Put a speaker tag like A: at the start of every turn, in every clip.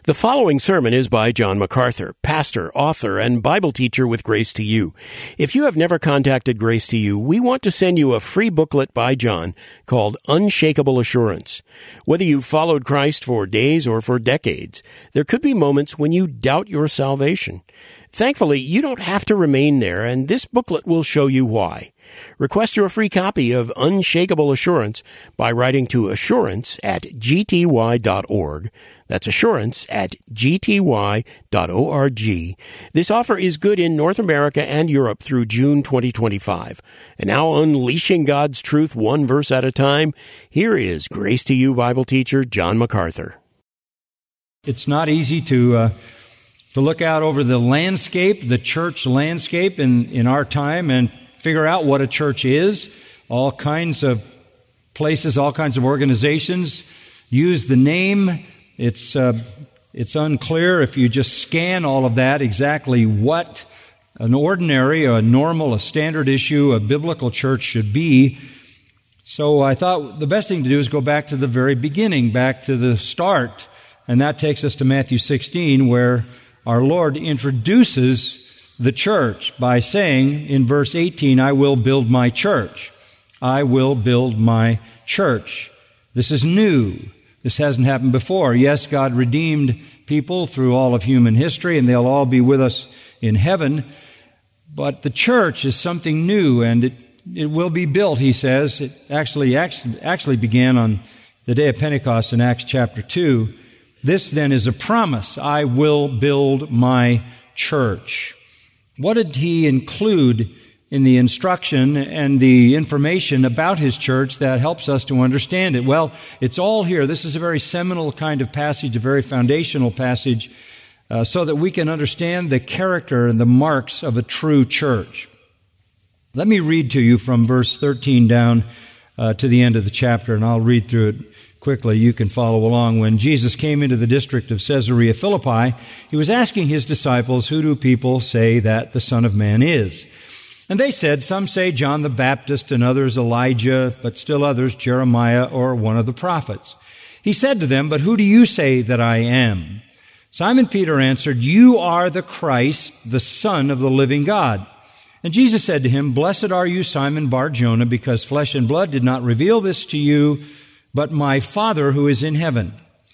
A: The following sermon is by John MacArthur, pastor, author, and Bible teacher with Grace to You. If you have never contacted Grace to You, we want to send you a free booklet by John called Unshakable Assurance. Whether you've followed Christ for days or for decades, there could be moments when you doubt your salvation. Thankfully, you don't have to remain there, and this booklet will show you why. Request your free copy of Unshakable Assurance by writing to assurance@gty.org. That's assurance@gty.org. This offer is good in North America and Europe through June 2025. And now, unleashing God's truth one verse at a time, here is Grace to You Bible teacher John MacArthur.
B: It's not easy to look out over the landscape, the church landscape in our time, and figure out what a church is. All kinds of places, all kinds of organizations use the name. It's unclear if you just scan all of that exactly what an ordinary, a normal, a standard issue, a biblical church should be. So I thought the best thing to do is go back to the very beginning, back to the start. And that takes us to Matthew 16, where our Lord introduces the church by saying in verse 18, I will build my church. I will build my church. This is new. This hasn't happened before. Yes, God redeemed people through all of human history, and they'll all be with us in heaven. But the church is something new, and it will be built, he says. It actually began on the day of Pentecost in Acts chapter 2. This then is a promise. I will build my church. What did he include in the instruction and the information about his church that helps us to understand it? Well, it's all here. This is a very seminal kind of passage, a very foundational passage, so that we can understand the character and the marks of a true church. Let me read to you from verse 13 down to the end of the chapter, and I'll read through it quickly. You can follow along. When Jesus came into the district of Caesarea Philippi, he was asking his disciples, who do people say that the Son of Man is? And they said, some say John the Baptist, and others Elijah, but still others Jeremiah or one of the prophets. He said to them, but who do you say that I am? Simon Peter answered, you are the Christ, the Son of the living God. And Jesus said to him, blessed are you, Simon Bar-Jonah, because flesh and blood did not reveal this to you, but my Father who is in heaven.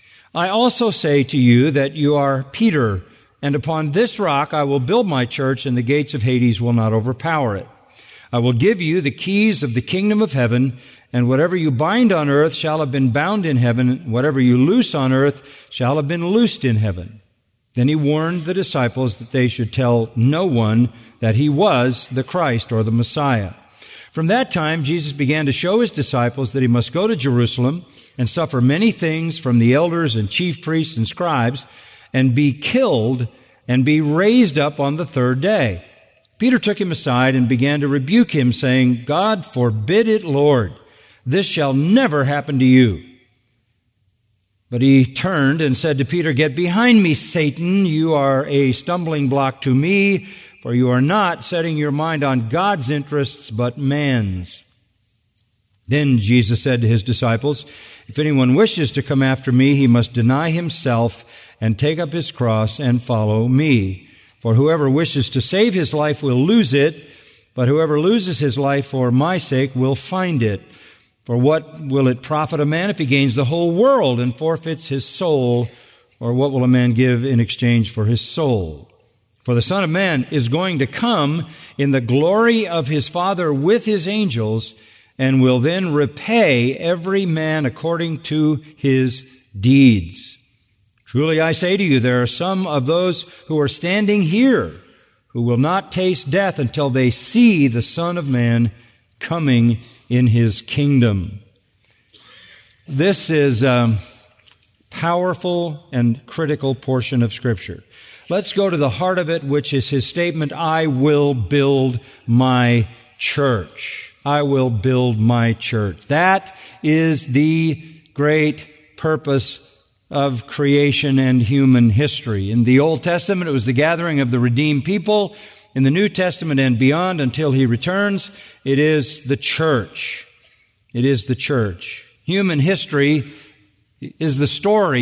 B: I also say to you that you are Peter, and upon this rock I will build my church, and the gates of Hades will not overpower it. I will give you the keys of the kingdom of heaven, and whatever you bind on earth shall have been bound in heaven, and whatever you loose on earth shall have been loosed in heaven. Then he warned the disciples that they should tell no one that he was the Christ or the Messiah. From that time, Jesus began to show his disciples that he must go to Jerusalem and suffer many things from the elders and chief priests and scribes and be killed and be raised up on the third day. Peter took him aside and began to rebuke him, saying, God forbid it, Lord. This shall never happen to you. But he turned and said to Peter, get behind me, Satan. You are a stumbling block to me, for you are not setting your mind on God's interests, but man's. Then Jesus said to his disciples, if anyone wishes to come after me, he must deny himself and take up his cross and follow me. For whoever wishes to save his life will lose it, but whoever loses his life for my sake will find it. For what will it profit a man if he gains the whole world and forfeits his soul? Or what will a man give in exchange for his soul? For the Son of Man is going to come in the glory of his Father with his angels, and will then repay every man according to his deeds. Truly I say to you, there are some of those who are standing here who will not taste death until they see the Son of Man coming in his kingdom. This is a powerful and critical portion of Scripture. Let's go to the heart of it, which is his statement, I will build my church. I will build my church. That is the great purpose of creation and human history. In the Old Testament, it was the gathering of the redeemed people. In the New Testament and beyond, until he returns, it is the church. It is the church. Human history is the story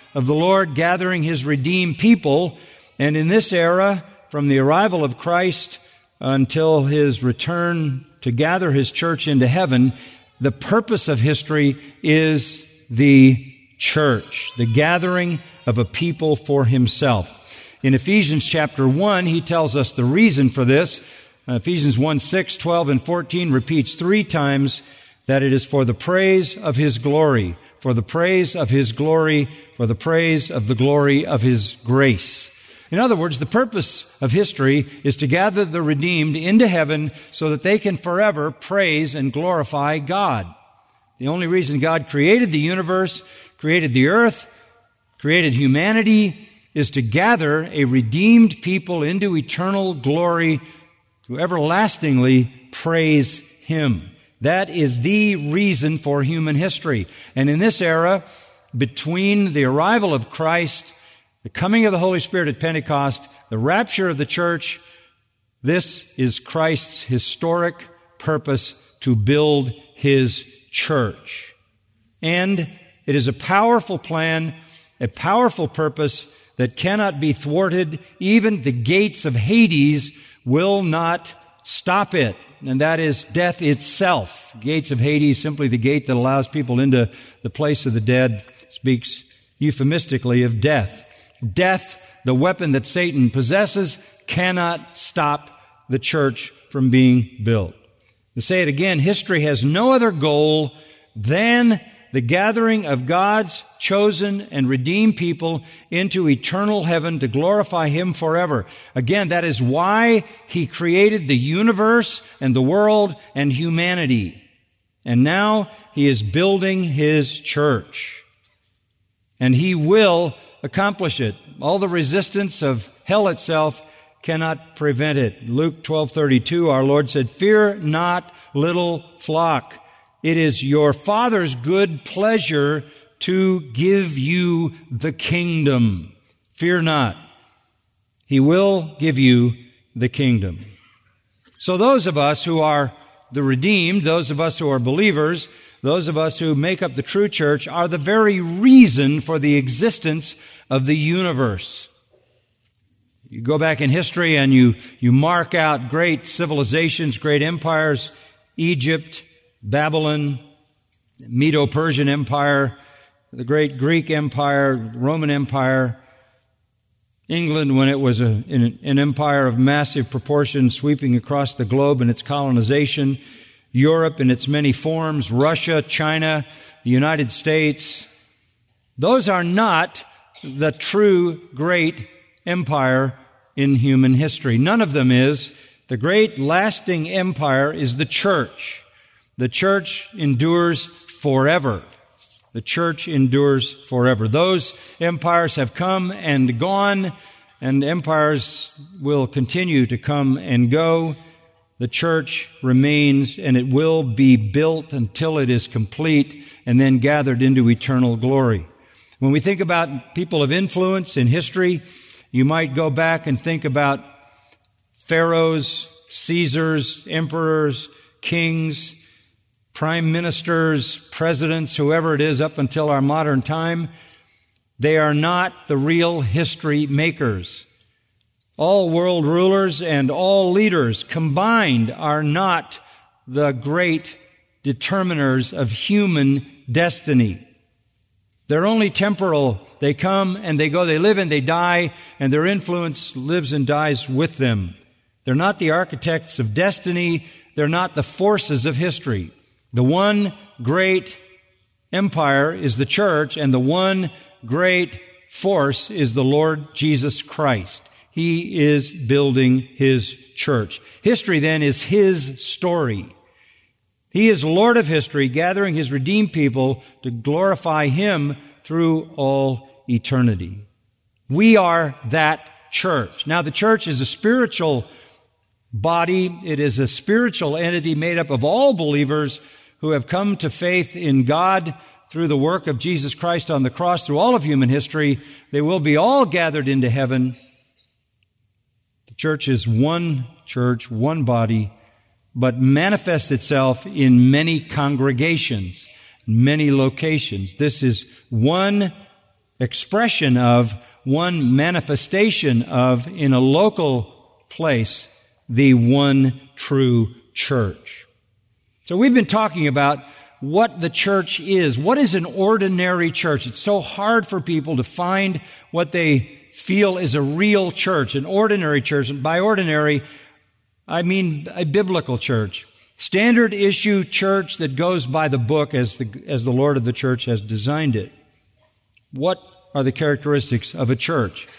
B: of the Lord gathering His redeemed people. And in this era, from the arrival of Christ until His return to gather His church into heaven, the purpose of history is the church, the gathering of a people for Himself. In Ephesians chapter 1, he tells us the reason for this. Ephesians 1, 6, 12, and 14 repeats 3 times that it is for the praise of His glory, for the praise of His glory, for the praise of the glory of His grace. In other words, the purpose of history is to gather the redeemed into heaven so that they can forever praise and glorify God. The only reason God created the universe, created the earth, created humanity, is to gather a redeemed people into eternal glory to everlastingly praise Him. That is the reason for human history. And in this era, between the arrival of Christ, the coming of the Holy Spirit at Pentecost, the rapture of the church, this is Christ's historic purpose to build His church. And it is a powerful plan, a powerful purpose that cannot be thwarted. Even the gates of Hades will not stop it. And that is death itself. Gates of Hades, simply the gate that allows people into the place of the dead, speaks euphemistically of death. Death, the weapon that Satan possesses, cannot stop the church from being built. To say it again, history has no other goal than the gathering of God's chosen and redeemed people into eternal heaven to glorify Him forever. Again, that is why He created the universe and the world and humanity. And now He is building His church. And He will accomplish it. All the resistance of hell itself cannot prevent it. Luke 12:32, our Lord said, "Fear not, little flock. It is your Father's good pleasure to give you the kingdom." Fear not. He will give you the kingdom. So those of us who are the redeemed, those of us who are believers, those of us who make up the true church, are the very reason for the existence of the universe. You go back in history and you mark out great civilizations, great empires, Egypt, Babylon, Medo-Persian Empire, the great Greek Empire, Roman Empire, England when it was an empire of massive proportions sweeping across the globe in its colonization, Europe in its many forms, Russia, China, the United States. Those are not the true great empire in human history. None of them is. The great lasting empire is the church. The church endures forever. The church endures forever. Those empires have come and gone, and empires will continue to come and go. The church remains, and it will be built until it is complete and then gathered into eternal glory. When we think about people of influence in history, you might go back and think about pharaohs, Caesars, emperors, kings, prime ministers, presidents, whoever it is up until our modern time. They are not the real history makers. All world rulers and all leaders combined are not the great determiners of human destiny. They're only temporal. They come and they go, they live and they die, and their influence lives and dies with them. They're not the architects of destiny. They're not the forces of history. The one great empire is the church, and the one great force is the Lord Jesus Christ. He is building His church. History, then, is His story. He is Lord of history, gathering His redeemed people to glorify Him through all eternity. We are that church. Now, the church is a spiritual body. It is a spiritual entity made up of all believers who have come to faith in God through the work of Jesus Christ on the cross through all of human history. They will be all gathered into heaven. The church is one church, one body, but manifests itself in many congregations, many locations. This is one expression of, one manifestation of, in a local place, the one true church. So we've been talking about what the church is. What is an ordinary church? It's so hard for people to find what they feel is a real church, an ordinary church. And by ordinary, I mean a biblical church. Standard issue church that goes by the book as the Lord of the church has designed it. What are the characteristics of a church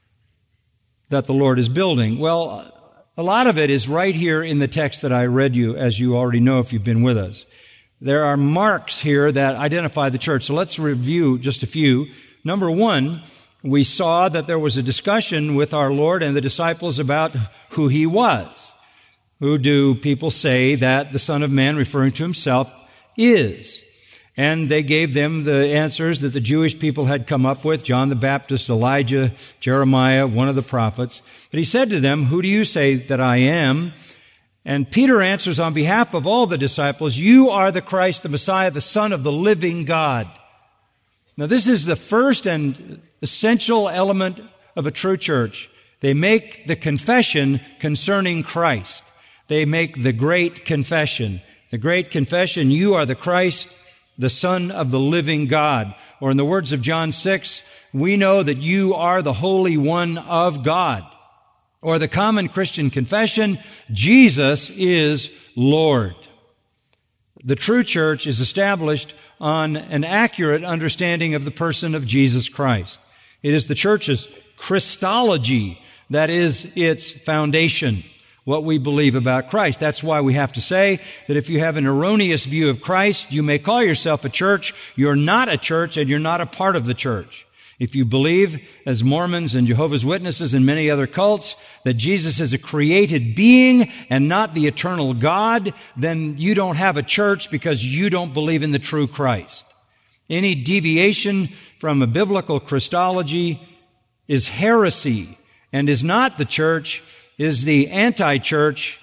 B: that the Lord is building? Well, a lot of it is right here in the text that I read you, as you already know if you've been with us. There are marks here that identify the church. So let's review just a few. Number one, we saw that there was a discussion with our Lord and the disciples about who He was. Who do people say that the Son of Man, referring to Himself, is? And they gave them the answers that the Jewish people had come up with, John the Baptist, Elijah, Jeremiah, one of the prophets. But He said to them, "Who do you say that I am?" And Peter answers on behalf of all the disciples, "You are the Christ, the Messiah, the Son of the living God." Now this is the first and essential element of a true church. They make the confession concerning Christ. They make the great confession. The great confession, "You are the Christ, the Son of the living God." Or in the words of John 6, "We know that you are the Holy One of God." Or the common Christian confession, "Jesus is Lord." The true church is established on an accurate understanding of the person of Jesus Christ. It is the church's Christology that is its foundation, what we believe about Christ. That's why we have to say that if you have an erroneous view of Christ, you may call yourself a church. You're not a church and you're not a part of the church. If you believe, as Mormons and Jehovah's Witnesses and many other cults, that Jesus is a created being and not the eternal God, then you don't have a church because you don't believe in the true Christ. Any deviation from a biblical Christology is heresy and is not the church, is the anti-church,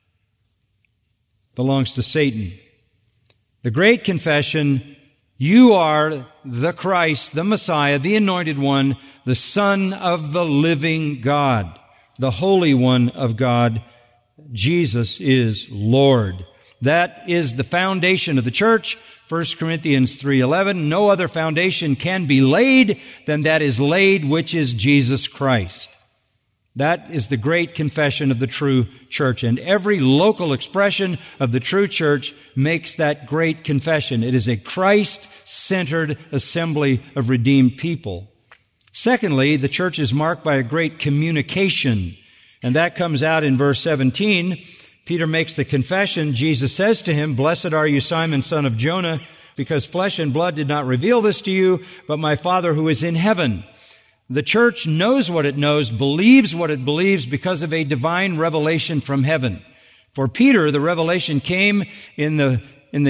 B: belongs to Satan. The great confession, "You are the Christ, the Messiah, the Anointed One, the Son of the living God, the Holy One of God. Jesus is Lord." That is the foundation of the church. 1 Corinthians 3:11, "No other foundation can be laid than that is laid, which is Jesus Christ." That is the great confession of the true church. And every local expression of the true church makes that great confession. It is a Christ-centered assembly of redeemed people. Secondly, the church is marked by a great communication. And that comes out in verse 17. Peter makes the confession. Jesus says to him, "Blessed are you, Simon, son of Jonah, because flesh and blood did not reveal this to you, but my Father who is in heaven." The church knows what it knows, believes what it believes because of a divine revelation from heaven. For Peter, the revelation came in the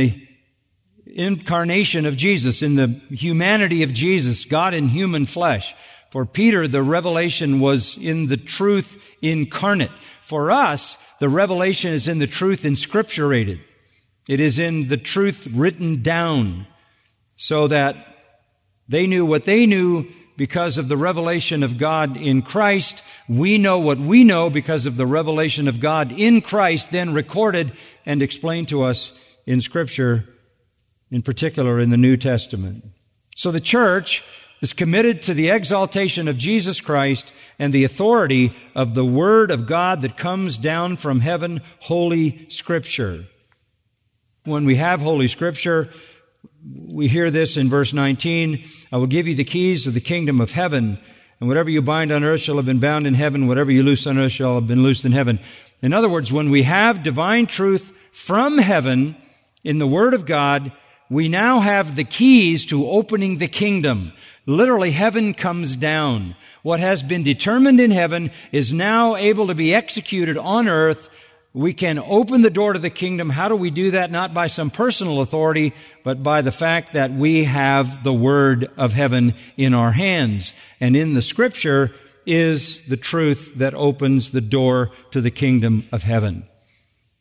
B: incarnation of Jesus, in the humanity of Jesus, God in human flesh. For Peter, the revelation was in the truth incarnate. For us, the revelation is in the truth inscripturated. It is in the truth written down, so that they knew what they knew because of the revelation of God in Christ. We know what we know because of the revelation of God in Christ, then recorded and explained to us in Scripture, in particular in the New Testament. So the church is committed to the exaltation of Jesus Christ and the authority of the Word of God that comes down from heaven, Holy Scripture. When we have Holy Scripture, we hear this in verse 19, "I will give you the keys of the kingdom of heaven, and whatever you bind on earth shall have been bound in heaven, whatever you loose on earth shall have been loosed in heaven." In other words, when we have divine truth from heaven in the Word of God, we now have the keys to opening the kingdom. Literally, heaven comes down. What has been determined in heaven is now able to be executed on earth. We can open the door to the kingdom. How do we do that? Not by some personal authority, but by the fact that we have the Word of heaven in our hands. And in the Scripture is the truth that opens the door to the kingdom of heaven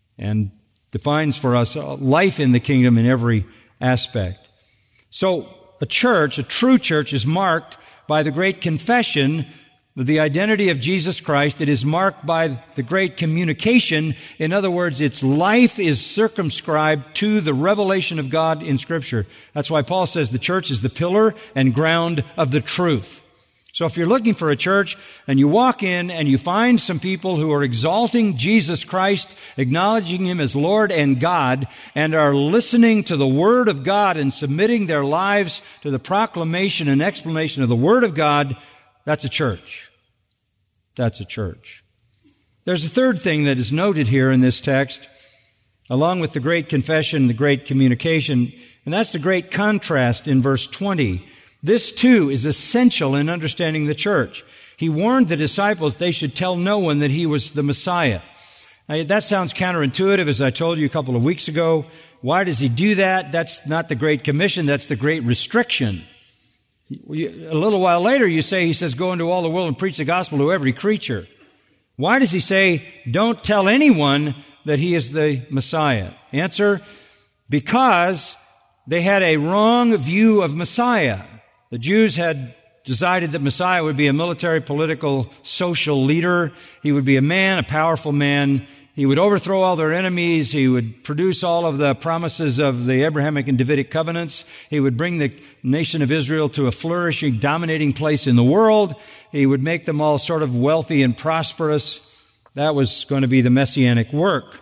B: and defines for us life in the kingdom in every aspect. So a church, a true church, is marked by the great confession of the identity of Jesus Christ. It is marked by the great communication. In other words, its life is circumscribed to the revelation of God in Scripture. That's why Paul says the church is the pillar and ground of the truth. So if you're looking for a church and you walk in and you find some people who are exalting Jesus Christ, acknowledging Him as Lord and God, and are listening to the Word of God and submitting their lives to the proclamation and explanation of the Word of God, that's a church. That's a church. There's a third thing that is noted here in this text, along with the great confession, the great communication, and that's the great contrast in verse 20. This, too, is essential in understanding the church. He warned the disciples they should tell no one that He was the Messiah. Now, that sounds counterintuitive, as I told you a couple of weeks ago. Why does He do that? That's not the Great Commission, that's the Great Restriction. A little while later, He says, go into all the world and preach the gospel to every creature. Why does He say, don't tell anyone that He is the Messiah? Answer, because they had a wrong view of Messiah. The Jews had decided that Messiah would be a military, political, social leader. He would be a man, a powerful man. He would overthrow all their enemies. He would produce all of the promises of the Abrahamic and Davidic covenants. He would bring the nation of Israel to a flourishing, dominating place in the world. He would make them all sort of wealthy and prosperous. That was going to be the messianic work.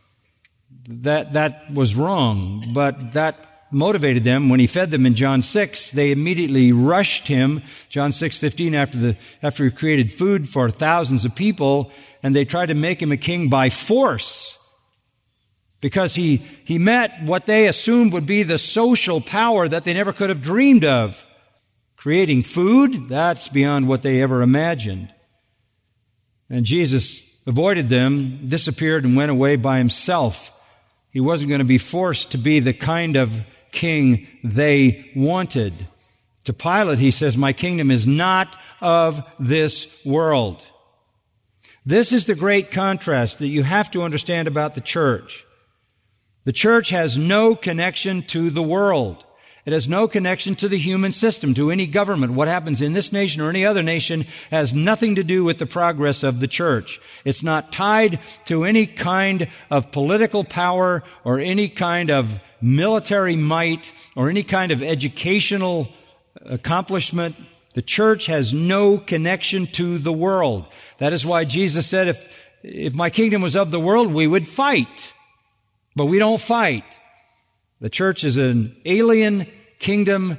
B: That was wrong, but that motivated them. When He fed them in John 6, they immediately rushed Him. John 6:15, after He created food for thousands of people, and they tried to make Him a king by force. Because he met what they assumed would be the social power that they never could have dreamed of. Creating food, that's beyond what they ever imagined. And Jesus avoided them, disappeared, and went away by Himself. He wasn't going to be forced to be the kind of king they wanted. To Pilate, He says, my kingdom is not of this world. This is the great contrast that you have to understand about the church. The church has no connection to the world. It has no connection to the human system, to any government. What happens in this nation or any other nation has nothing to do with the progress of the church. It's not tied to any kind of political power or any kind of military might or any kind of educational accomplishment. The church has no connection to the world. That is why Jesus said, if my kingdom was of the world, we would fight. But we don't fight. The church is an alien kingdom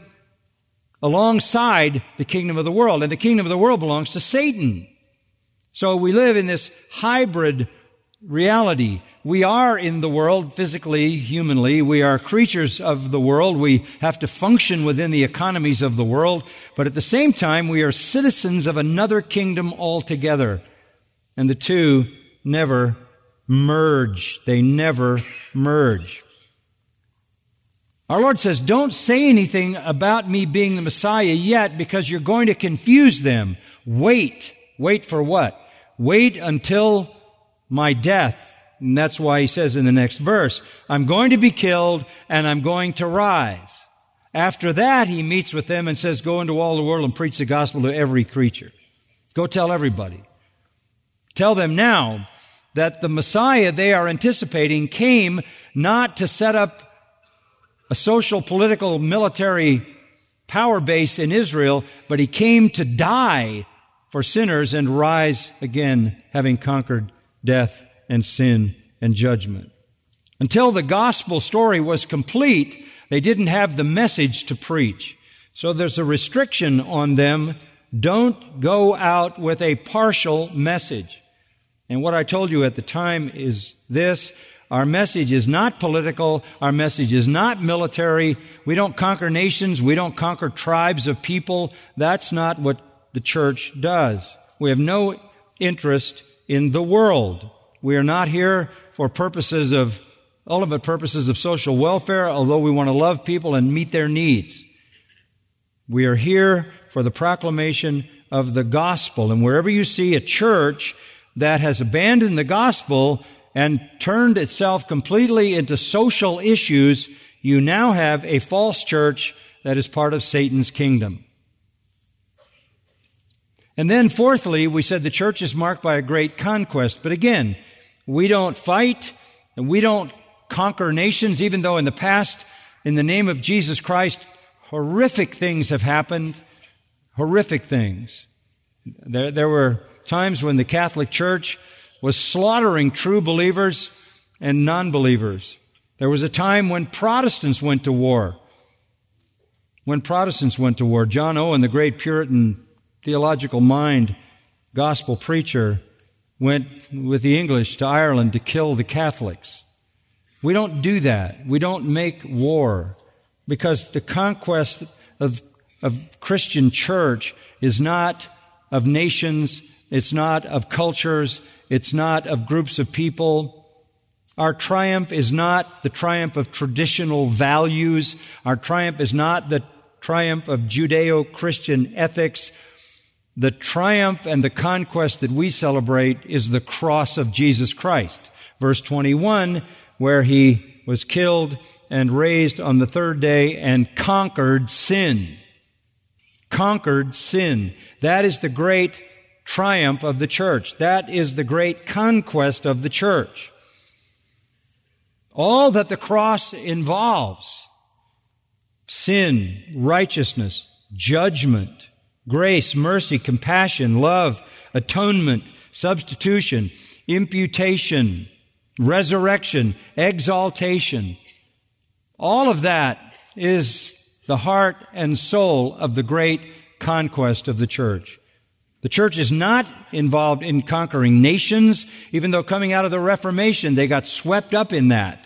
B: alongside the kingdom of the world. And the kingdom of the world belongs to Satan. So we live in this hybrid reality. We are in the world physically, humanly. We are creatures of the world. We have to function within the economies of the world. But at the same time, we are citizens of another kingdom altogether. And the two never merge. They never merge. Our Lord says, don't say anything about me being the Messiah yet because you're going to confuse them. Wait. Wait for what? Wait until my death. And that's why He says in the next verse, I'm going to be killed and I'm going to rise. After that, He meets with them and says, go into all the world and preach the gospel to every creature. Go tell everybody. Tell them now that the Messiah they are anticipating came not to set up a social, political, military power base in Israel, but He came to die for sinners and rise again, having conquered death and sin and judgment. Until the gospel story was complete, they didn't have the message to preach. So there's a restriction on them. Don't go out with a partial message. And what I told you at the time is this: our message is not political. Our message is not military. We don't conquer nations. We don't conquer tribes of people. That's not what the church does. We have no interest in the world. We are not here for ultimate purposes of social welfare, although we want to love people and meet their needs. We are here for the proclamation of the gospel. And wherever you see a church that has abandoned the gospel and turned itself completely into social issues, you now have a false church that is part of Satan's kingdom. And then fourthly, we said the church is marked by a great conquest. But again, we don't fight and we don't conquer nations, even though in the past, in the name of Jesus Christ, horrific things have happened. Horrific things. There were times when the Catholic Church was slaughtering true believers and non-believers. There was a time when Protestants went to war. John Owen, the great Puritan theological mind, gospel preacher, went with the English to Ireland to kill the Catholics. We don't do that. We don't make war, because the conquest of Christian church is not of nations, it's not of cultures, it's not of groups of people. Our triumph is not the triumph of traditional values. Our triumph is not the triumph of Judeo-Christian ethics. The triumph and the conquest that we celebrate is the cross of Jesus Christ. Verse 21, where He was killed and raised on the third day and conquered sin. Conquered sin. That is the great triumph of the church. That is the great conquest of the church. All that the cross involves: sin, righteousness, judgment, grace, mercy, compassion, love, atonement, substitution, imputation, resurrection, exaltation. All of that is the heart and soul of the great conquest of the church. The church is not involved in conquering nations, even though coming out of the Reformation, they got swept up in that.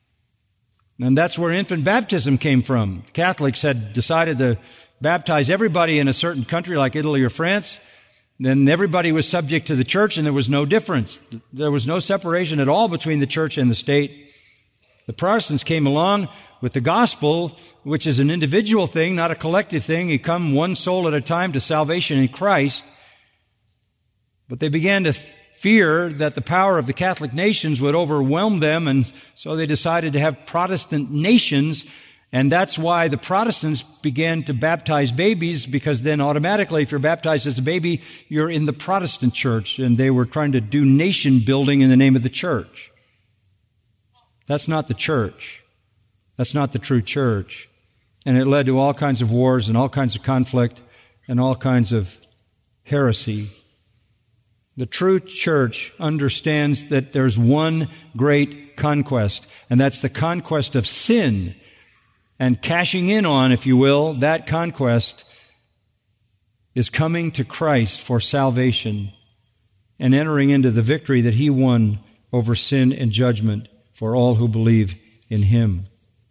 B: And that's where infant baptism came from. Catholics had decided to baptize everybody in a certain country like Italy or France. Then everybody was subject to the church, and there was no difference. There was no separation at all between the church and the state. The Protestants came along with the gospel, which is an individual thing, not a collective thing. You come one soul at a time to salvation in Christ. But they began to fear that the power of the Catholic nations would overwhelm them, and so they decided to have Protestant nations. And that's why the Protestants began to baptize babies, because then automatically, if you're baptized as a baby, you're in the Protestant church. And they were trying to do nation building in the name of the church. That's not the church. That's not the true church. And it led to all kinds of wars and all kinds of conflict and all kinds of heresy. The true church understands that there's one great conquest, and that's the conquest of sin. And cashing in on, if you will, that conquest is coming to Christ for salvation and entering into the victory that He won over sin and judgment for all who believe in Him.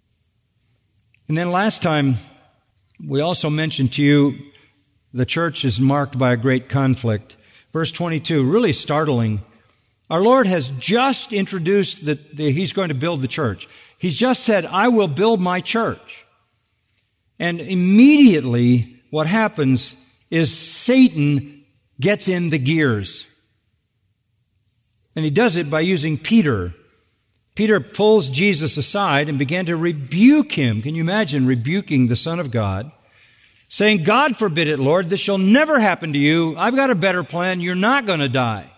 B: And then last time, we also mentioned to you the church is marked by a great conflict. Verse 22, really startling. Our Lord has just introduced that He's going to build the church. He's just said, I will build my church. And immediately what happens is Satan gets in the gears. And he does it by using Peter. Peter pulls Jesus aside and began to rebuke him. Can you imagine rebuking the Son of God? Saying, God forbid it, Lord, this shall never happen to you. I've got a better plan. You're not going to die.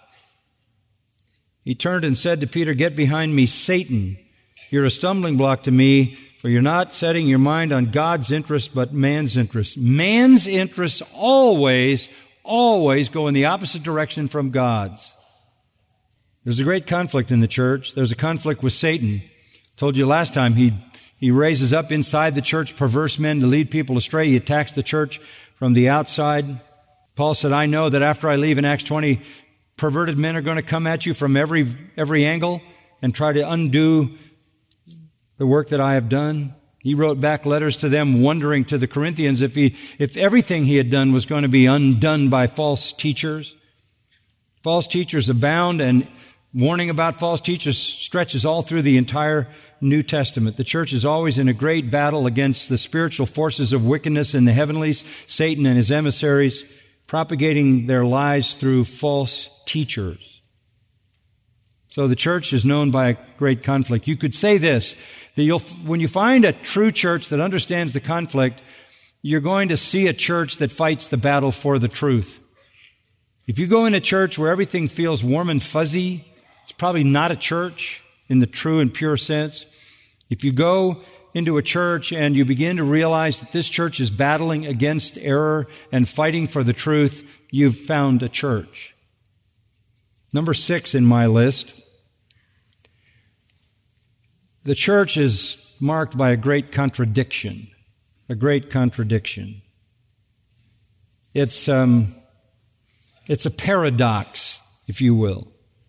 B: He turned and said to Peter, get behind me, Satan. You're a stumbling block to me, for you're not setting your mind on God's interest, but man's interest. Man's interests always go in the opposite direction from God's. There's a great conflict in the church. There's a conflict with Satan. I told you last time he raises up inside the church perverse men to lead people astray. He attacks the church from the outside. Paul said, I know that after I leave in Acts 20, perverted men are going to come at you from every angle and try to undo the work that I have done. He wrote back letters to them, wondering to the Corinthians if everything he had done was going to be undone by false teachers. False teachers abound, and warning about false teachers stretches all through the entire New Testament. The church is always in a great battle against the spiritual forces of wickedness in the heavenlies, Satan and his emissaries, propagating their lies through false teachers. So the church is known by a great conflict. You could say this, that when you find a true church that understands the conflict, you're going to see a church that fights the battle for the truth. If you go in a church where everything feels warm and fuzzy, it's probably not a church in the true and pure sense. If you go into a church and you begin to realize that this church is battling against error and fighting for the truth, you've found a church. Number 6 in my list, the church is marked by a great contradiction. A great contradiction. It's a paradox, if you will.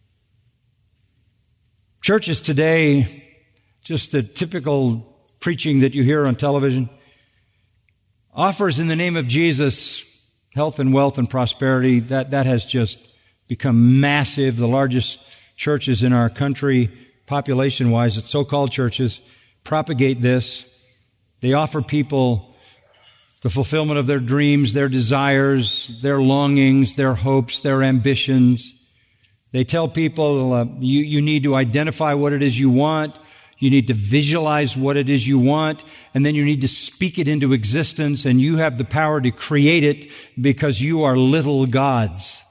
B: Churches today, just the typical preaching that you hear on television, offers in the name of Jesus health and wealth and prosperity. That has just become massive. The largest churches in our country, population-wise, the so-called churches, propagate this. They offer people the fulfillment of their dreams, their desires, their longings, their hopes, their ambitions. They tell people you need to identify what it is you want. You need to visualize what it is you want, and then you need to speak it into existence, and you have the power to create it because you are little gods.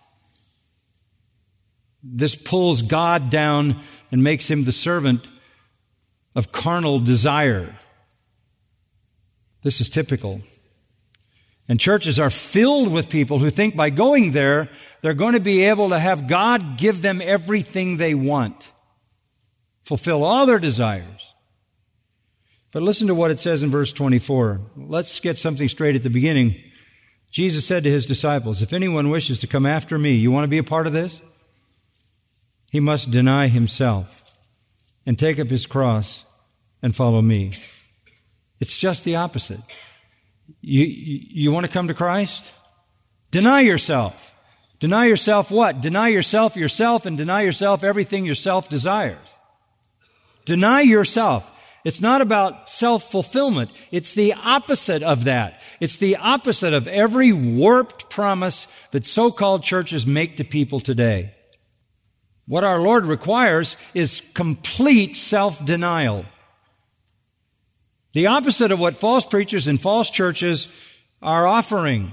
B: This pulls God down and makes him the servant of carnal desire. This is typical. And churches are filled with people who think by going there, they're going to be able to have God give them everything they want, fulfill all their desires. But listen to what it says in verse 24. Let's get something straight at the beginning. Jesus said to his disciples, if anyone wishes to come after me, you want to be a part of this? He must deny himself and take up his cross and follow me. It's just the opposite. You want to come to Christ? Deny yourself. Deny yourself what? Deny yourself, and deny yourself everything yourself desires. Deny yourself. It's not about self-fulfillment. It's the opposite of that. It's the opposite of every warped promise that so-called churches make to people today. What our Lord requires is complete self-denial. The opposite of what false preachers and false churches are offering.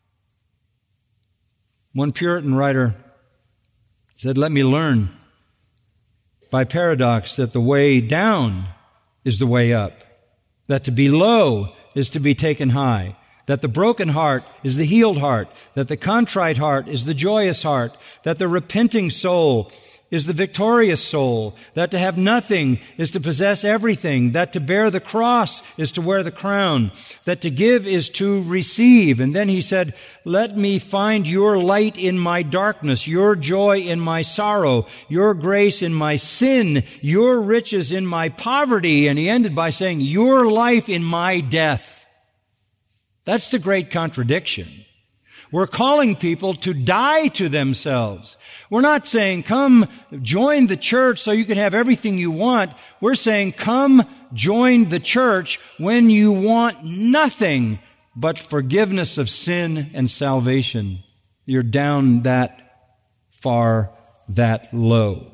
B: One Puritan writer said, let me learn by paradox that the way down is the way up, that to be low is to be taken high, that the broken heart is the healed heart, that the contrite heart is the joyous heart, that the repenting soul is the victorious soul, that to have nothing is to possess everything, that to bear the cross is to wear the crown, that to give is to receive. And then he said, let me find your light in my darkness, your joy in my sorrow, your grace in my sin, your riches in my poverty. And he ended by saying, your life in my death. That's the great contradiction. We're calling people to die to themselves. We're not saying, come join the church so you can have everything you want. We're saying, come join the church when you want nothing but forgiveness of sin and salvation. You're down that far, that low.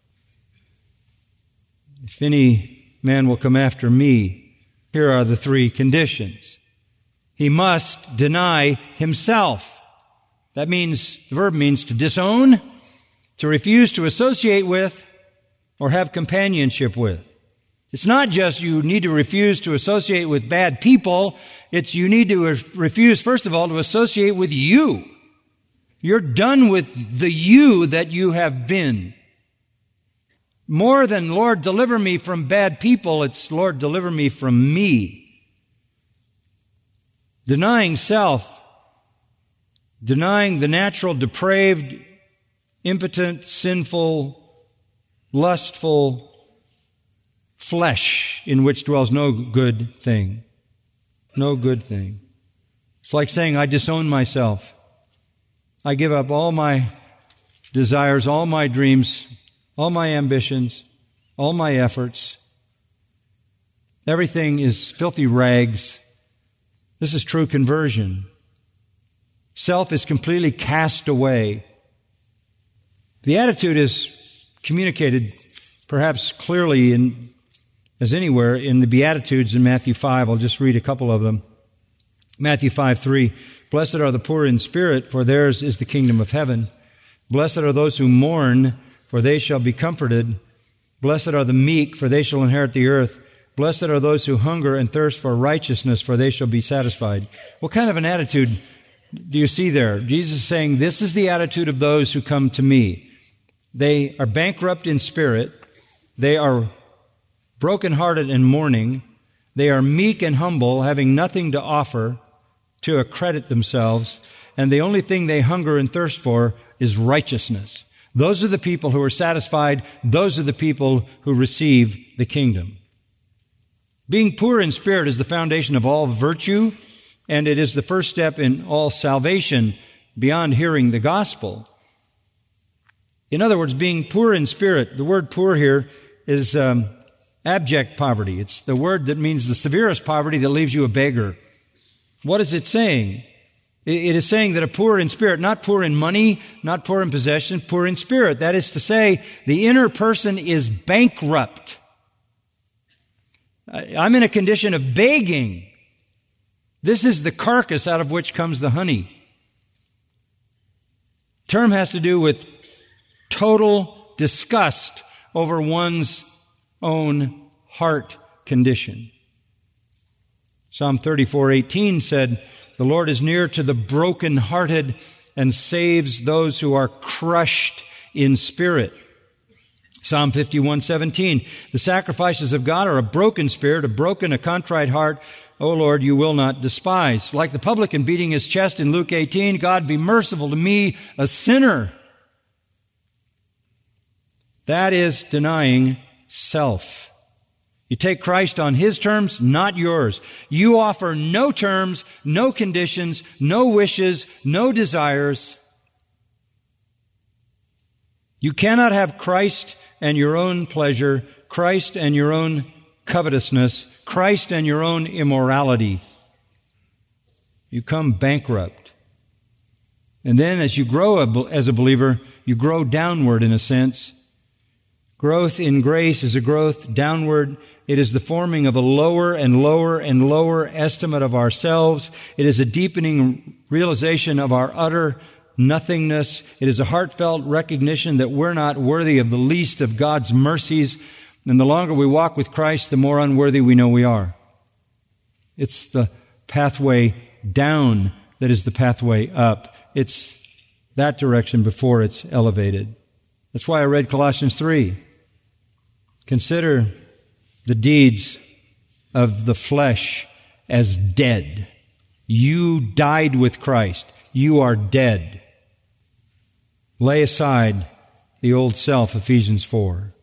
B: If any man will come after me, here are the 3 conditions. He must deny himself. That means, the verb means to disown, to refuse to associate with, or have companionship with. It's not just you need to refuse to associate with bad people. It's you need to refuse, first of all, to associate with you. You're done with the you that you have been. More than, Lord, deliver me from bad people, it's, Lord, deliver me from me. Denying self, denying the natural, depraved, impotent, sinful, lustful flesh in which dwells no good thing. No good thing. It's like saying, I disown myself. I give up all my desires, all my dreams, all my ambitions, all my efforts. Everything is filthy rags. This is true conversion. Self is completely cast away. The attitude is communicated perhaps clearly as anywhere in the Beatitudes in Matthew 5. I'll just read a couple of them. Matthew 5:3, blessed are the poor in spirit, for theirs is the kingdom of heaven. Blessed are those who mourn, for they shall be comforted. Blessed are the meek, for they shall inherit the earth. Blessed are those who hunger and thirst for righteousness, for they shall be satisfied. What kind of an attitude do you see there? Jesus is saying, this is the attitude of those who come to me. They are bankrupt in spirit. They are brokenhearted and mourning. They are meek and humble, having nothing to offer to accredit themselves. And the only thing they hunger and thirst for is righteousness. Those are the people who are satisfied. Those are the people who receive the kingdom. Being poor in spirit is the foundation of all virtue, and it is the first step in all salvation beyond hearing the gospel. In other words, being poor in spirit, the word poor here is abject poverty. It's the word that means the severest poverty that leaves you a beggar. What is it saying? It is saying that a poor in spirit, not poor in money, not poor in possession, poor in spirit. That is to say, the inner person is bankrupt. I'm in a condition of begging. This is the carcass out of which comes the honey. Term has to do with total disgust over one's own heart condition. Psalm 34:18 said, the Lord is near to the brokenhearted and saves those who are crushed in spirit. Psalm 51:17, the sacrifices of God are a broken spirit, a contrite heart. O Lord, you will not despise. Like the publican beating his chest in Luke 18, God, be merciful to me, a sinner. That is denying self. You take Christ on His terms, not yours. You offer no terms, no conditions, no wishes, no desires. You cannot have Christ and your own pleasure, Christ and your own covetousness, Christ and your own immorality. You come bankrupt. And then as you grow as a believer, you grow downward in a sense. Growth in grace is a growth downward. It is the forming of a lower and lower and lower estimate of ourselves. It is a deepening realization of our utter nothingness. It is a heartfelt recognition that we're not worthy of the least of God's mercies. And the longer we walk with Christ, the more unworthy we know we are. It's the pathway down that is the pathway up. It's that direction before it's elevated. That's why I read Colossians 3. Consider the deeds of the flesh as dead. You died with Christ. You are dead. Lay aside the old self, Ephesians 4.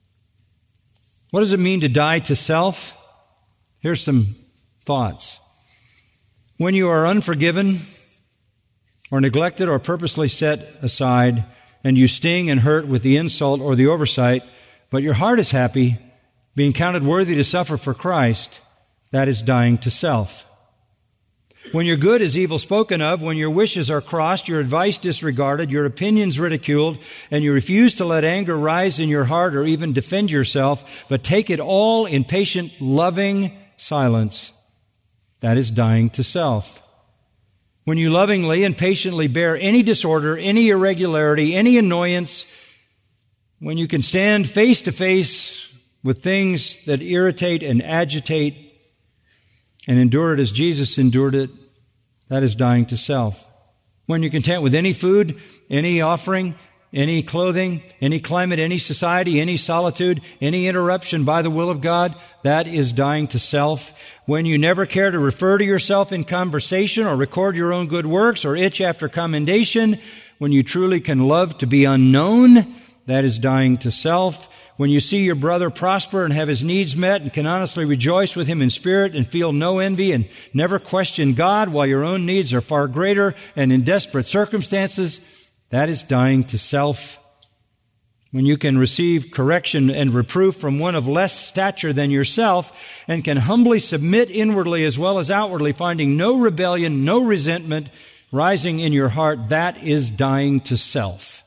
B: What does it mean to die to self? Here's some thoughts. When you are unforgiven or neglected or purposely set aside, and you sting and hurt with the insult or the oversight, but your heart is happy, being counted worthy to suffer for Christ, that is dying to self. When your good is evil spoken of, when your wishes are crossed, your advice disregarded, your opinions ridiculed, and you refuse to let anger rise in your heart or even defend yourself, but take it all in patient, loving silence, that is dying to self. When you lovingly and patiently bear any disorder, any irregularity, any annoyance, when you can stand face to face with things that irritate and agitate and endure it as Jesus endured it, that is dying to self. When you're content with any food, any offering, any clothing, any climate, any society, any solitude, any interruption by the will of God, that is dying to self. When you never care to refer to yourself in conversation or record your own good works or itch after commendation, when you truly can love to be unknown, that is dying to self. When you see your brother prosper and have his needs met and can honestly rejoice with him in spirit and feel no envy and never question God while your own needs are far greater and in desperate circumstances, that is dying to self. When you can receive correction and reproof from one of less stature than yourself and can humbly submit inwardly as well as outwardly, finding no rebellion, no resentment rising in your heart, that is dying to self.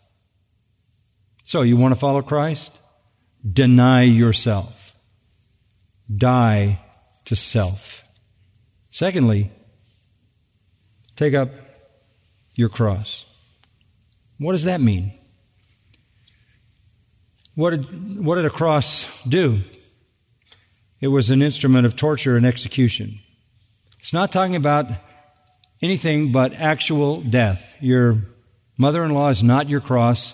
B: So you want to follow Christ? Deny yourself. Die to self. Secondly, Take up your cross. What does that mean? What did a cross do? It was an instrument of torture and execution. It's not talking about anything but actual death. Your mother-in-law is not your cross.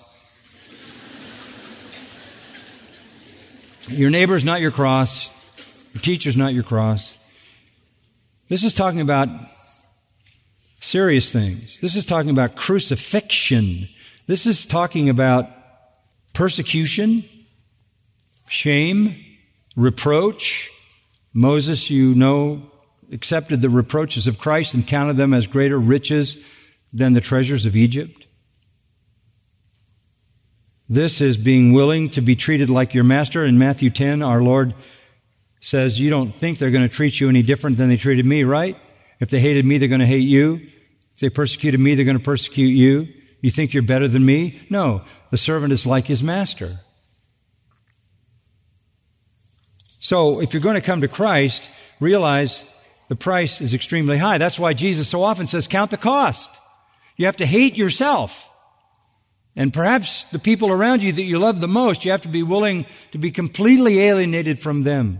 B: Your neighbor's not your cross. Your teacher's not your cross. This is talking about serious things. This is talking about crucifixion. This is talking about persecution, shame, reproach. Moses, accepted the reproaches of Christ and counted them as greater riches than the treasures of Egypt. This is being willing to be treated like your master. In Matthew 10, our Lord says, you don't think they're going to treat you any different than they treated me, right? If they hated me, they're going to hate you. If they persecuted me, they're going to persecute you. You think you're better than me? No, the servant is like his master. So if you're going to come to Christ, realize the price is extremely high. That's why Jesus so often says, count the cost. You have to hate yourself. And perhaps the people around you that you love the most, you have to be willing to be completely alienated from them.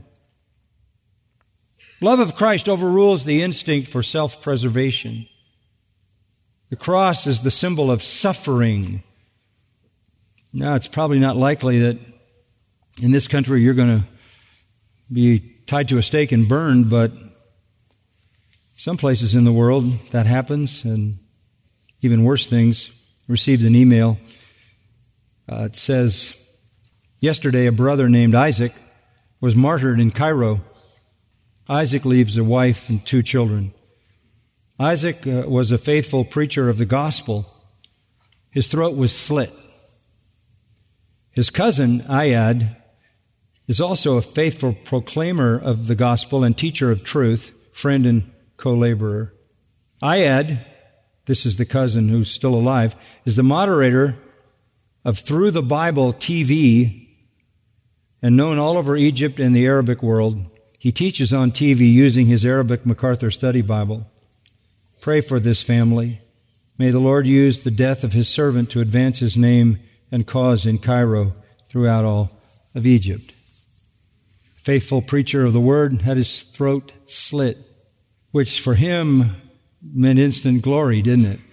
B: Love of Christ overrules the instinct for self-preservation. The cross is the symbol of suffering. Now, it's probably not likely that in this country you're going to be tied to a stake and burned, but some places in the world that happens, and even worse things. Received an email. It says, yesterday a brother named Isaac was martyred in Cairo. Isaac leaves a wife and 2 children. Isaac was a faithful preacher of the gospel. His throat was slit. His cousin, Ayad, is also a faithful proclaimer of the gospel and teacher of truth, friend and co-laborer. Ayad, this is the cousin who's still alive, is the moderator of Through the Bible TV and known all over Egypt and the Arabic world. He teaches on TV using his Arabic MacArthur Study Bible. Pray for this family. May the Lord use the death of his servant to advance his name and cause in Cairo throughout all of Egypt. Faithful preacher of the word had his throat slit, which for him meant instant glory, didn't it?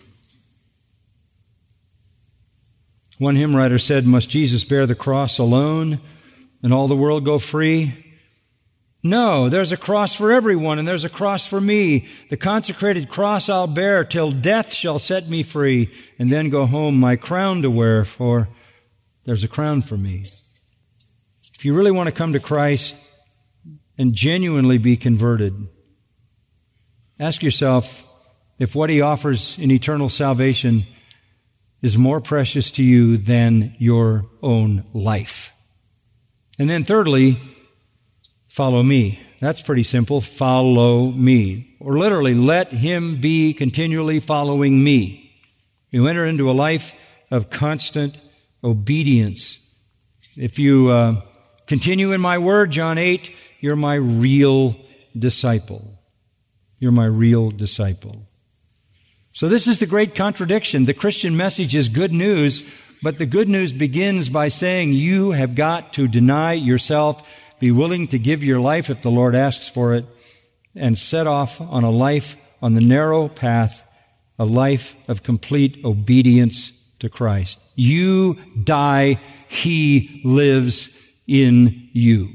B: One hymn writer said, must Jesus bear the cross alone and all the world go free? No, there's a cross for everyone, and there's a cross for me. The consecrated cross I'll bear till death shall set me free, and then go home my crown to wear, for there's a crown for me. If you really want to come to Christ and genuinely be converted, ask yourself if what he offers in eternal salvation is more precious to you than your own life. And then thirdly, follow me. That's pretty simple. Follow me. Or literally, let him be continually following me. You enter into a life of constant obedience. If you continue in my word, John 8, you're my real disciple. You're my real disciple. So this is the great contradiction. The Christian message is good news, but the good news begins by saying you have got to deny yourself, be willing to give your life if the Lord asks for it, and set off on a life on the narrow path, a life of complete obedience to Christ. You die, he lives in you.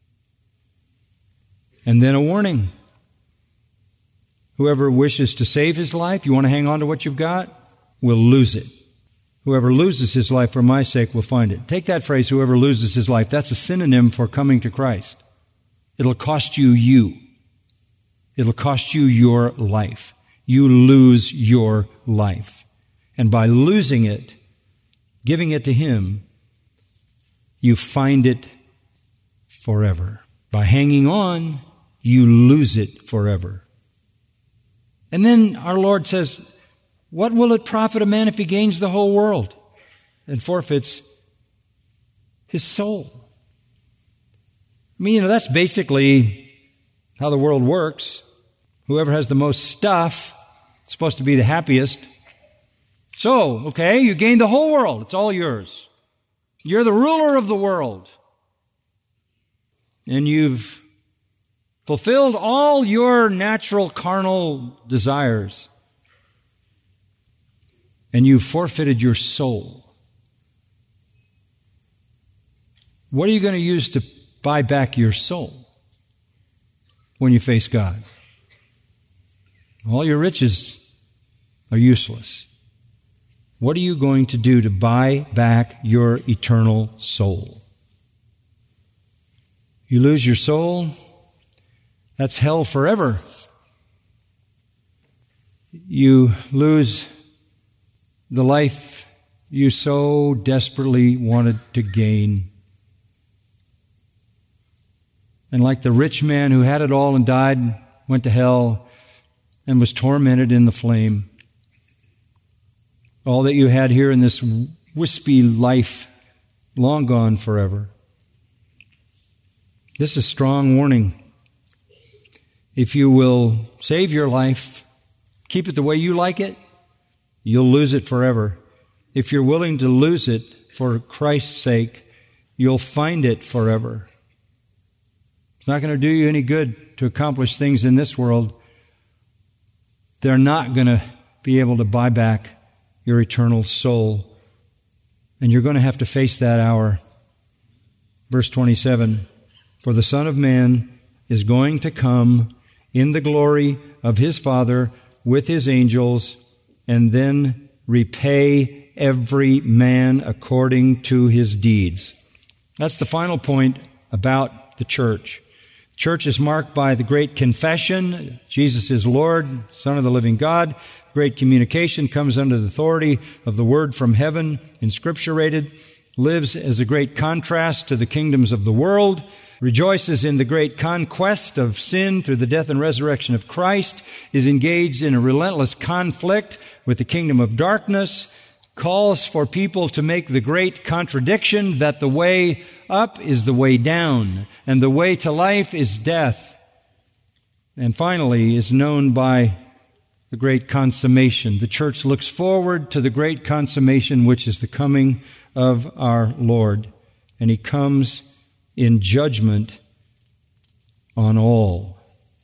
B: And then a warning. Whoever wishes to save his life, you want to hang on to what you've got, will lose it. Whoever loses his life for my sake will find it. Take that phrase, whoever loses his life. That's a synonym for coming to Christ. It'll cost you. It'll cost you your life. You lose your life. And by losing it, giving it to him, you find it forever. By hanging on, you lose it forever. And then our Lord says, what will it profit a man if he gains the whole world and forfeits his soul? I mean, that's basically how the world works. Whoever has the most stuff It's supposed to be the happiest. So, okay, you gained the whole world. It's all yours. You're the ruler of the world. And you've fulfilled all your natural carnal desires. And you've forfeited your soul. What are you going to use to buy back your soul when you face God? All your riches are useless. What are you going to do to buy back your eternal soul? You lose your soul, that's hell forever. You lose the life you so desperately wanted to gain. And like the rich man who had it all and died, went to hell, and was tormented in the flame. All that you had here in this wispy life, long gone forever. This is a strong warning. If you will save your life, keep it the way you like it, you'll lose it forever. If you're willing to lose it for Christ's sake, you'll find it forever. It's not going to do you any good to accomplish things in this world. They're not going to be able to buy back your eternal soul. And you're going to have to face that hour. Verse 27, for the Son of Man is going to come in the glory of His Father with His angels, and then repay every man according to his deeds. That's the final point about the church. Church is marked by the great confession, Jesus is Lord, Son of the living God. Great communication comes under the authority of the Word from heaven, inscripturated, lives as a great contrast to the kingdoms of the world, rejoices in the great conquest of sin through the death and resurrection of Christ, is engaged in a relentless conflict with the kingdom of darkness, calls for people to make the great contradiction that the way up is the way down, and the way to life is death. And finally is known by the great consummation. The church looks forward to the great consummation, which is the coming of our Lord. And He comes in judgment on all.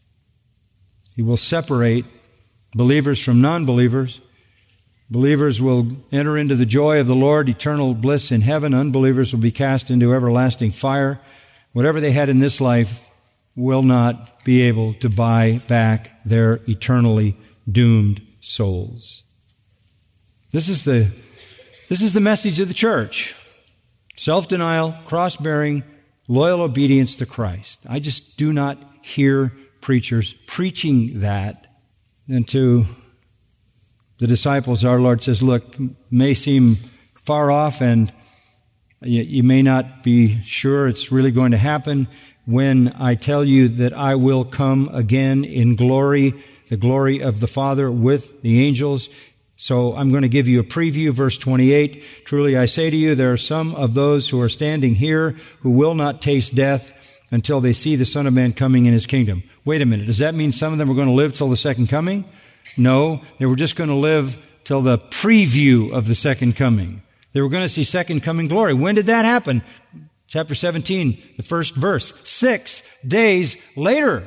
B: He will separate believers from non-believers. Believers will enter into the joy of the Lord, eternal bliss in heaven. Unbelievers will be cast into everlasting fire. Whatever they had in this life will not be able to buy back their eternally doomed souls. This is the message of the church. Self-denial, cross-bearing, loyal obedience to Christ. I just do not hear preachers preaching that. And to the disciples, our Lord says, look, may seem far off and you may not be sure it's really going to happen when I tell you that I will come again in glory, the glory of the Father with the angels. So I'm going to give you a preview, verse 28. Truly I say to you, there are some of those who are standing here who will not taste death until they see the Son of Man coming in His kingdom. Wait a minute. Does that mean some of them are going to live till the second coming? No, they were just going to live till the preview of the second coming. They were going to see second coming glory. When did that happen? Chapter 17, the first verse. 6 days later.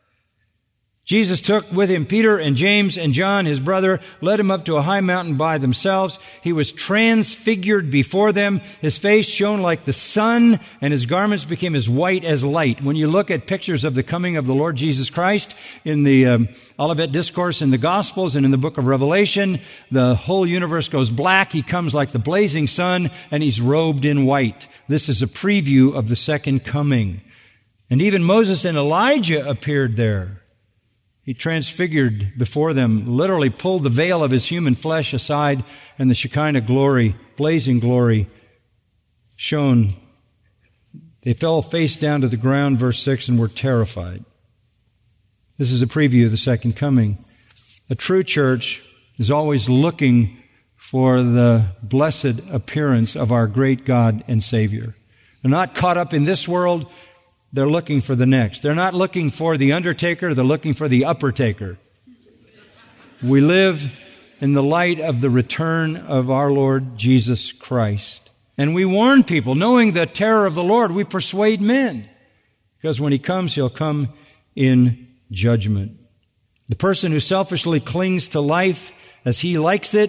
B: Jesus took with Him Peter and James and John, His brother, led Him up to a high mountain by themselves. He was transfigured before them. His face shone like the sun, and His garments became as white as light. When you look at pictures of the coming of the Lord Jesus Christ in the Olivet Discourse in the Gospels and in the book of Revelation, the whole universe goes black. He comes like the blazing sun, and He's robed in white. This is a preview of the second coming. And even Moses and Elijah appeared there. He transfigured before them, literally pulled the veil of His human flesh aside, and the Shekinah glory, blazing glory, shone. They fell face down to the ground, verse 6, and were terrified. This is a preview of the second coming. A true church is always looking for the blessed appearance of our great God and Savior. They're not caught up in this world. They're looking for the next. They're not looking for the undertaker. They're looking for the upper taker. We live in the light of the return of our Lord Jesus Christ. And we warn people, knowing the terror of the Lord, we persuade men. Because when He comes, He'll come in judgment. The person who selfishly clings to life as he likes it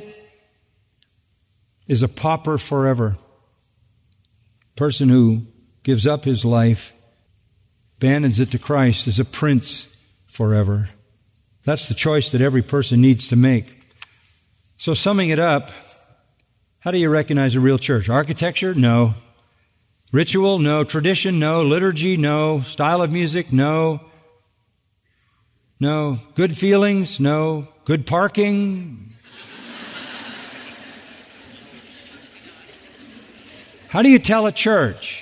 B: is a pauper forever. The person who gives up his life, abandons it to Christ, is a prince forever. That's the choice that every person needs to make. So summing it up, how do you recognize a real church? Architecture? No. Ritual? No. Tradition? No. Liturgy? No. Style of music? No. No. Good feelings? No. Good parking? How do you tell a church?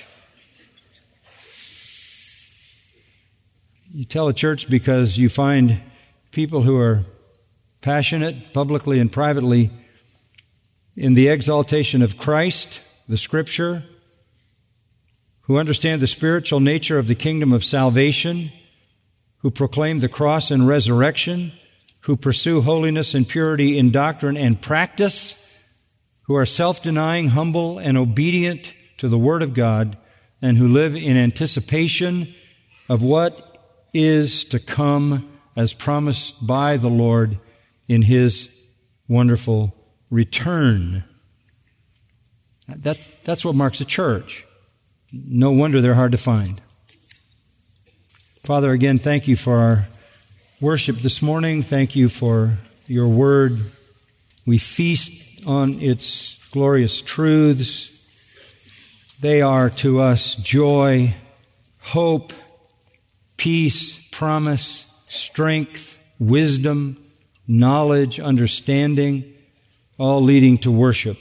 B: You tell a church because you find people who are passionate, publicly and privately, in the exaltation of Christ, the Scripture, who understand the spiritual nature of the kingdom of salvation, who proclaim the cross and resurrection, who pursue holiness and purity in doctrine and practice, who are self-denying, humble, and obedient to the Word of God, and who live in anticipation of what is to come as promised by the Lord in His wonderful return. That's what marks a church. No wonder they're hard to find. Father, again, thank you for our worship this morning. Thank you for your word. We feast on its glorious truths. They are to us joy, hope, peace, promise, strength, wisdom, knowledge, understanding, all leading to worship.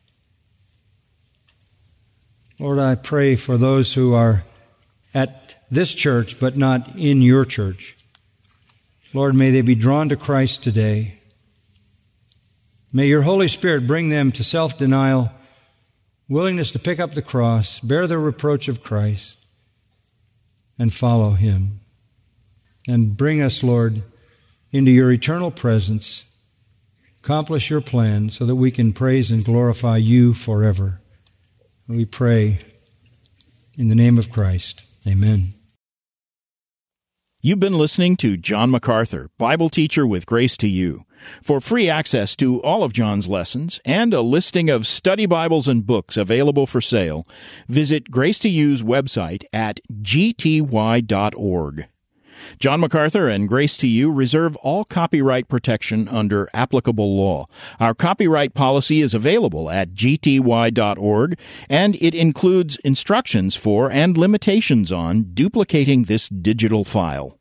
B: Lord, I pray for those who are at this church but not in your church. Lord, may they be drawn to Christ today. May your Holy Spirit bring them to self-denial, willingness to pick up the cross, bear the reproach of Christ, and follow Him. And bring us, Lord, into your eternal presence. Accomplish your plan so that we can praise and glorify you forever. We pray in the name of Christ. Amen.
A: You've been listening to John MacArthur, Bible teacher with Grace to You. For free access to all of John's lessons and a listing of study Bibles and books available for sale, visit Grace to You's website at gty.org. John MacArthur and Grace to You reserve all copyright protection under applicable law. Our copyright policy is available at gty.org, and it includes instructions for and limitations on duplicating this digital file.